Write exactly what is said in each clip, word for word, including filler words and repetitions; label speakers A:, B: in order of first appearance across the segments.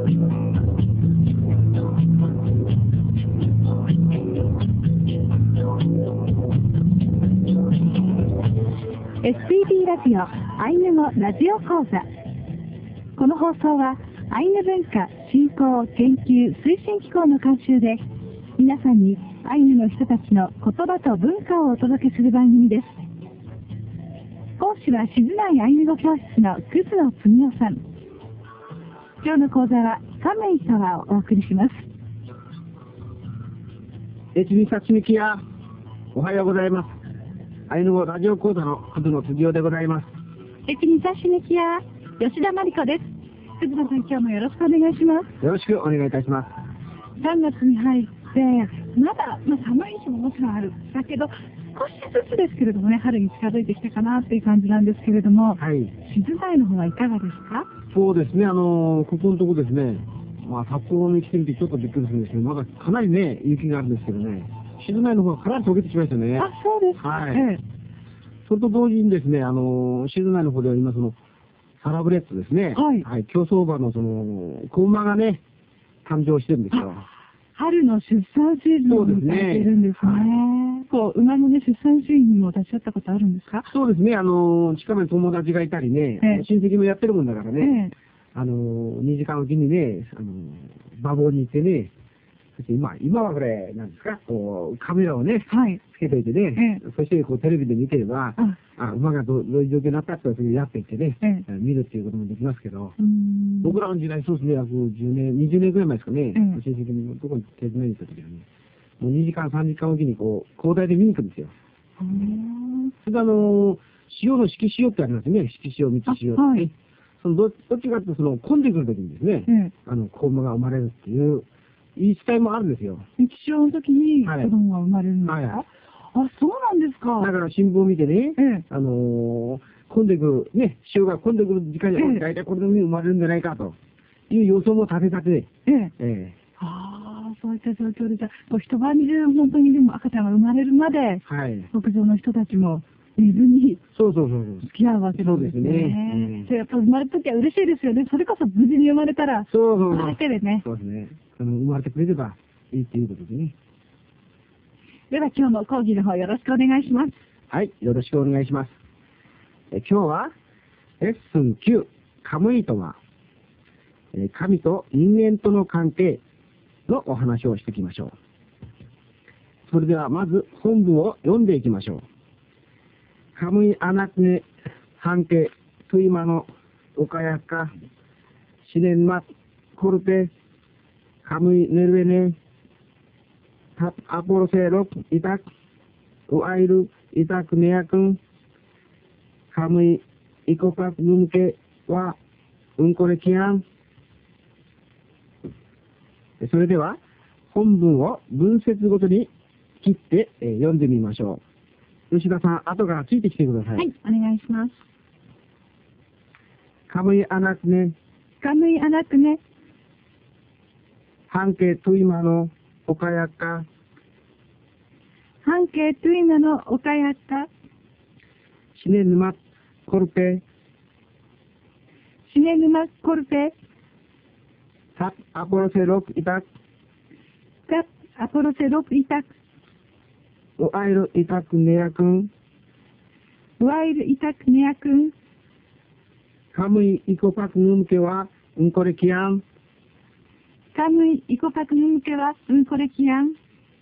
A: エスピービー ラジオアイヌ語ラジオ講座。この放送はアイヌ文化振興研究推進機構の監修で、皆さんにアイヌの人たちの言葉と文化をお届けする番組です。講師は静内アイヌ語教室の葛野澄夫さん。今日の講座は亀井沢をお送りします。
B: エチミサチミキヤ、おはようございます。アイヌ語ラジオ講座の葛野杉夫でございます。
A: エチミサシミキヤ、吉田真理子です。葛野さん、今日もよろしくお願いします。
B: よろしくお願いいたします。
A: さんがつに入って、まだ、まあ、寒い日ももちろんある。だけど、少しずつですけれどもね、春に近づいてきたかなっていう感じなんですけれども、
B: はい。
A: 静内の方はいかがですか？
B: そうですね、あのー、ここのとこですね、まあ、札幌に来てみてちょっとびっくりするんですけど、まだかなりね、雪があるんですけどね、静内の方はかなり溶けてきましたね。
A: あ、そうですか。
B: はい。
A: ええ、
B: それと同時にですね、あのー、静内の方では今その、サラブレッドですね。
A: はい。
B: はい。競走馬のその、子馬がね、誕生してるんですよ。
A: 春の出産シーズンを迎えているんですね。はい、こう、馬のね、出産シーンにも立ち会ったことあるんですか？
B: そうですね、あのー、近くに友達がいたりね、
A: ええ、
B: 親戚もやってるもんだからね、
A: ええ、
B: あのー、にじかんおきにね、あのー、馬房に行ってね、そして今、今はこれ、なんですか、こう、カメラをね、
A: はい、
B: つけといてね、
A: ええ、
B: そしてこうテレビで見てれば、
A: あ
B: あ、馬がどうどういう状況になったってそれやっていってね、
A: ええ、
B: 見るっていうこともできますけど、
A: うーん、
B: 僕らの時代、そうですね、約じゅうねん、にじゅうねんくらい前ですかね、
A: ええ、
B: 親戚のところに手伝いに行った時はね、もうにじかん、さんじかんおきにこう、交代で見に行くんですよ。
A: うーん、
B: それであのー、塩の色塩ってありますね、色塩、蜜塩って、ね。
A: はい、
B: そのどどっちかっていうと、その、混んでくるときにですね、
A: ええ、
B: あの、子馬が生まれるっていう、言い伝えもあるんですよ。
A: 日常の時に
B: はい
A: 子供が生まれるんですか？
B: はい
A: あ、そうなんですか。
B: だから新聞を見てね、
A: ええ、
B: あのー、混んでくる、ね、潮が混んでくる時間に、
A: ええ、
B: 大体これで生まれるんじゃないかという予想も立て立てで、
A: ええ、
B: え
A: ああ、そういった状況で、じゃあ、こう一晩中、本当にでも赤ちゃんが生まれるまで、
B: えはい。
A: 牧場の人たちも寝ずに
B: そうそうそうそう。
A: 付き合うわけなんですね。
B: そうですね。
A: でやっぱ生まれた時は嬉しいですよね。それこそ無事に生まれたら、
B: そうそうそう。
A: それだけでね。
B: そうですね。あの、生まれてくれればいいっていうことでね。
A: では今日も講義の方よろしくお願いします。
B: はい、よろしくお願いします。え今日は、レッスンきゅう、カムイとは、え神と人間との関係のお話をしていきましょう。それではまず本文を読んでいきましょう。カムイアナクネ、半径、トゥイマのオカヤカ、シネンマ、コルペ、カムイネルエネ、タアポロセロ、イタク、ウアイル、イタクネヤクン、カムイ、イコパクヌンケは、うんこれキアン。それでは、本文を文節ごとに切って、えー、読んでみましょう。吉田さん、後からついてきてください。
A: はい、お願いします。
B: カムイアナクネ、
A: カムイアナクネ、
B: 半径トゥイマのオカヤカ、
A: 半径トゥイマのオカヤカ、
B: シネヌマコルペ、
A: シネヌマコルペ、
B: タアポロセロクイタク、
A: タアポロセロクイタク、
B: ウアイルイタクネヤクン、
A: ウアイルイタクネヤクン、
B: カムイイコパクヌンケはうんこれキアン。
A: カムイイコパクヌンケはうんこれキアン。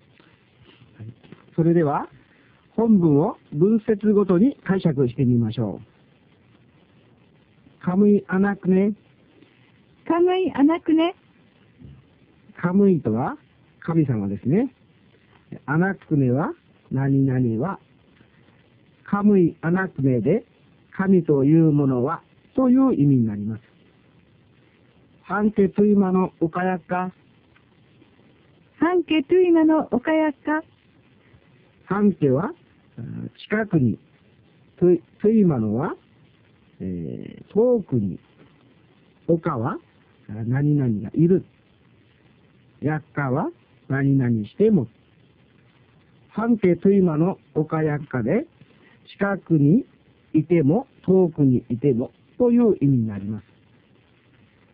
B: それでは本文を文節ごとに解釈してみましょう。カムイアナクネ、
A: カムイアナクネ、
B: カムイとは神様ですね。アナクネは何々は、カムイアナクネで神というものはという意味になります。半径トゥイマのオカヤカ、
A: 半径トゥイマのオカヤカ、
B: 半径は近くに、トゥトゥイマのは、えー、遠くに、オカは何々がいる、ヤッカは何々しても、半径トゥイマのオカヤッカで近くにいても遠くにいてもという意味になります。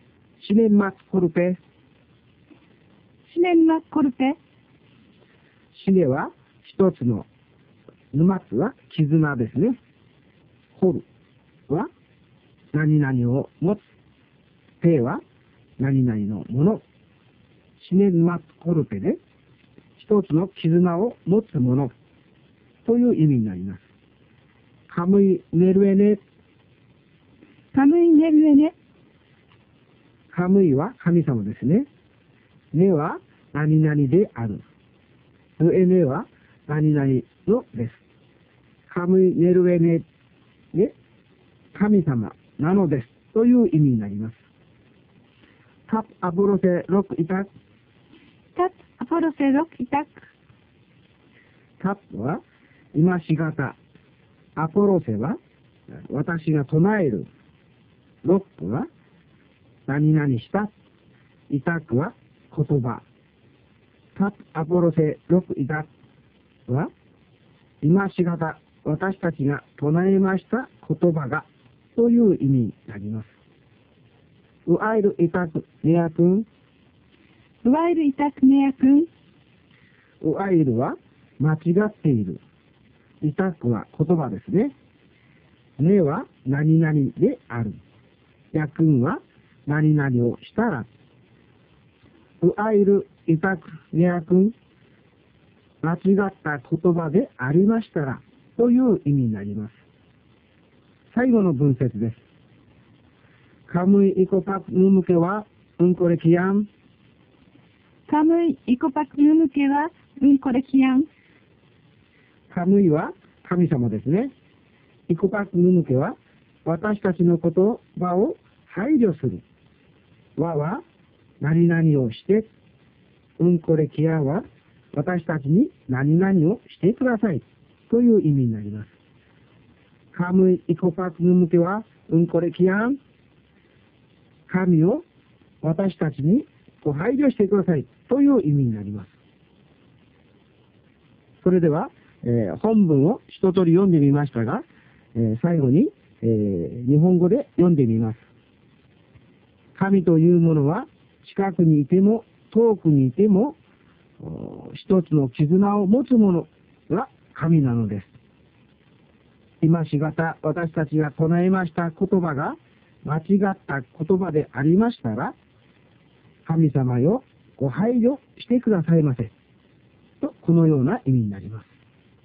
B: シネマコルペ。
A: シネマコルペ。
B: シネは一つの、ヌマツは絆ですね。ホルは何々を持つ。ペは何々のもの。シネマコルペで一つの絆を持つものという意味になります。カムイネルエネ。
A: カムイネルエネ。
B: カムイは神様ですね。ネは何々である。ルエネは何々のです。カムイネルエネで神様なのですという意味になります。タプアポロセロクイタク。
A: タプアポロセロクイタク。
B: タプは今しがた。アポロセは私が唱える。ロックは何々した。イタクは言葉。タプアポロセロクイタクは今しがた私たちが唱えました言葉がという意味になります。ウアイルイタクネア君。
A: ウアイルイタクネア君。
B: ウアイルは間違っている。イタクは言葉ですね。ネは何々である。ヤ君は何々をしたら。ウアイルイタクネア君。間違った言葉でありましたらという意味になります。最後の文節です。カムイイコパクヌムケはうんこれキヤン。
A: カムイイコパクヌムケはうんこれキヤン。
B: カムイは神様ですね。イコパクヌムケは私たちの言葉を配慮する。わは何々をして、うんこれキヤンは私たちに何々をしてくださいという意味になります。カムイイコパクヌムケはうんこれキヤン。神を私たちにご配慮してくださいという意味になります。それでは、えー、本文を一通り読んでみましたが、えー、最後に、えー、日本語で読んでみます。神というものは近くにいても遠くにいても一つの絆を持つものが神なのです。今しがた私たちが唱えました言葉が間違った言葉でありましたら、神様よご配慮してくださいませと、このような意味になります。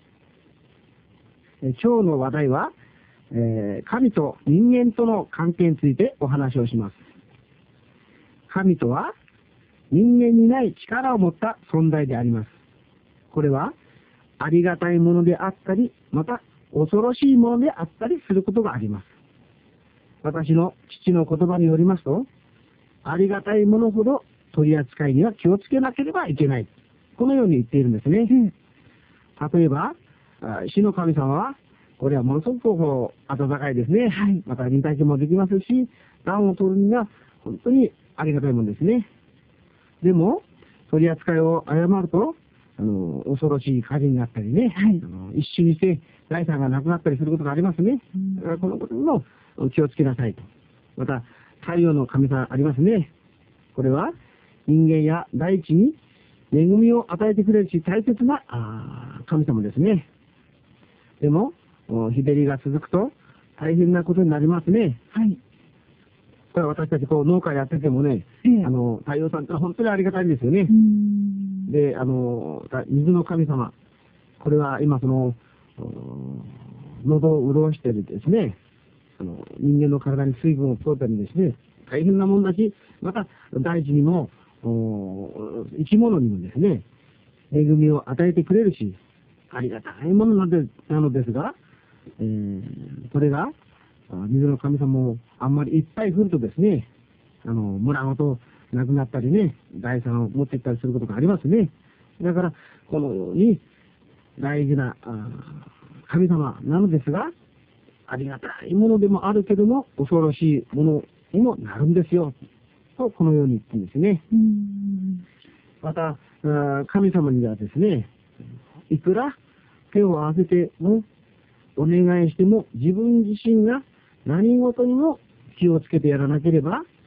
B: え今日の話題は、えー、神と人間との関係についてお話をします。神とは人間にない力を持った存在であります。これはありがたいものであったり、また恐ろしいものであったりすることがあります。私の父の言葉によりますと、ありがたいものほど取り扱いには気をつけなければいけない。このように言っているんですね。うん、例えば、死の神様は、これはものすごくこう温かいですね。はい、また臨体験もできますし、暖を取るには本当にありがたいものですね。でも、取り扱いを誤ると、あの恐ろしい火事になったりね、はい、あの一瞬にして財産がなくなったりすることがありますね。うん、だからこのことにも気をつけなさいと。また、太陽の神様ありますね。これは人間や大地に恵みを与えてくれるし、大切なあ神様ですね。でも、日照りが続くと大変なことになりますね。はい。これは私たちこう農家やっててもね、ええ、あの太陽さんって本当にありがたいんですよね。で、あの水の神様、これは今その喉を潤してるですね、あの人間の体に水分を取ったりですね、大変なもんだし、また大地にも生き物にもですね、恵みを与えてくれるし、ありがたいものなのでなのですが、えー、それが水の神様もあんまりいっぱい降るとですね、あの村ごとなくなったりね、財産を持っていったりすることがありますね。だからこのように大事な神様なのですが、ありがたいものでもあるけども恐ろしいものにもなるんですよと、このように言ってるんですね。うんまた神様にはですね、いくら手を合わせてもお願いしても自分自身が何事にも気をつけてやらなければ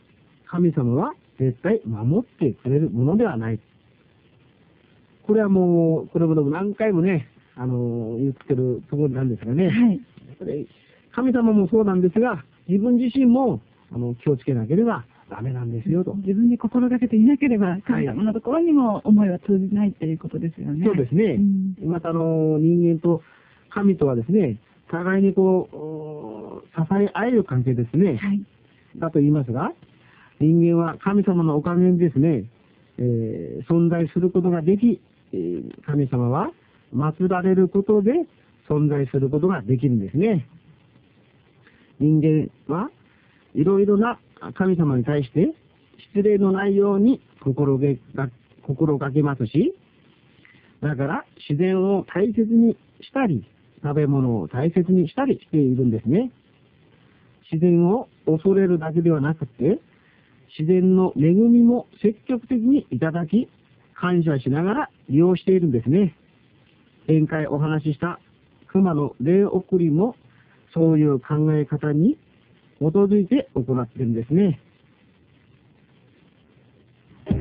B: 神様は絶対守ってくれるものではない。これはもう、これも何回もね、あの、言ってるところなんですがね。
A: はい。
B: これ神様もそうなんですが、自分自身もあの気をつけなければダメなんですよと。
A: 自分で心がけていなければ、神様のところにも思いは通じないということですよね。
B: そうですね。
A: うん、
B: またあの、人間と神とはですね、互いにこう、支え合える関係ですね。
A: はい。
B: だと言いますが、人間は神様のおかげにですね、えー存在することができ、えー神様は祀られることで存在することができるんですね。人間はいろいろな神様に対して失礼のないように心が心がけますし、だから自然を大切にしたり、食べ物を大切にしたりしているんですね。自然を恐れるだけではなくて、自然の恵みも積極的にいただき、感謝しながら利用しているんですね。前回お話しした熊の霊送りもそういう考え方に基づいて行っているんですね。
A: 今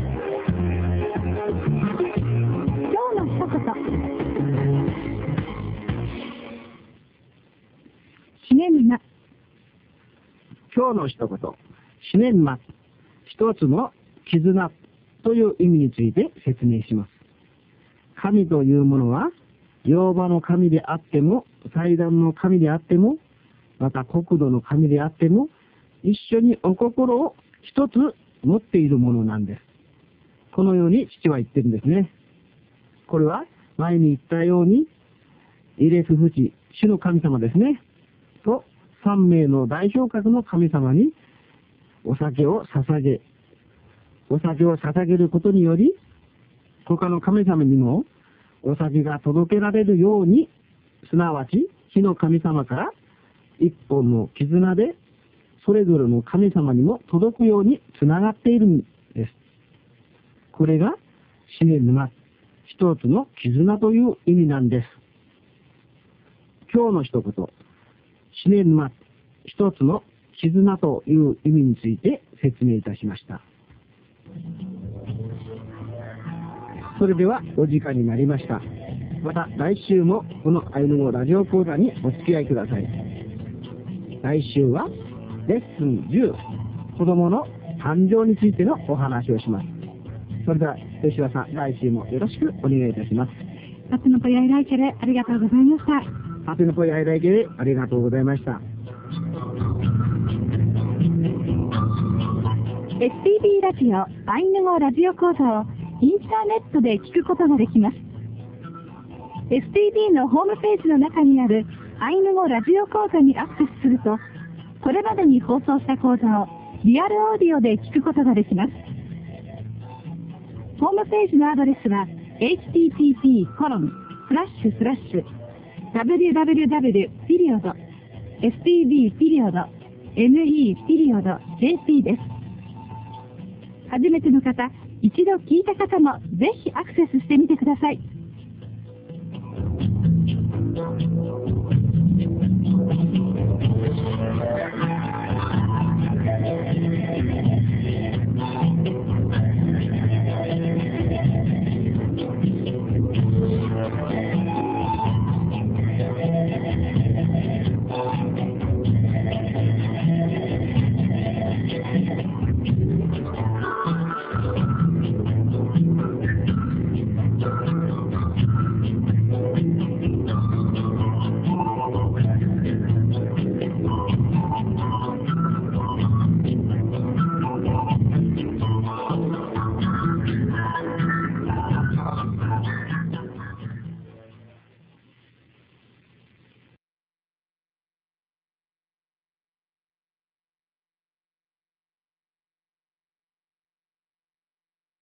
A: 日の一言。シネンマ。
B: 今日の一言、シネンマ、一つの絆という意味について説明します。神というものは、両場の神であっても、祭壇の神であっても、また国土の神であっても、一緒にお心を一つ持っているものなんです。このように父は言ってるんですね。これは前に言ったように、イレスフチ、主の神様ですね。と、三名の代表格の神様にお酒を捧げ、お酒を捧げることにより、他の神様にもお酒が届けられるように、すなわち火の神様から一本の絆でそれぞれの神様にも届くようにつながっているんです。これがシネヌマ、一つの絆という意味なんです。今日の一言、シネヌマ、一つの絆という意味について説明いたしました。それではお時間になりました。また来週もこのアイヌ語ラジオ講座にお付き合いください。来週はレッスンじゅう、子供の誕生についてのお話をします。それでは吉田さん、来週もよろしくお願いいたします。
A: タツノポヤイライケでありがとうございました。
B: ハテナポイアイライケでありがとうございました。
A: エスティービー ラジオアイヌ語ラジオ講座をインターネットで聞くことができます。エスティービー のホームページの中にあるアイヌ語ラジオ講座にアクセスすると、これまでに放送した講座をリアルオーディオで聞くことができます。ホームページのアドレスは エイチティーティーピーコロンスラッシュスラッシュダブリューダブリューダブリューピリオドエスティービーピリオドエヌイーピリオドジェーピー です。初めての方、一度聞いた方もぜひアクセスしてみてください。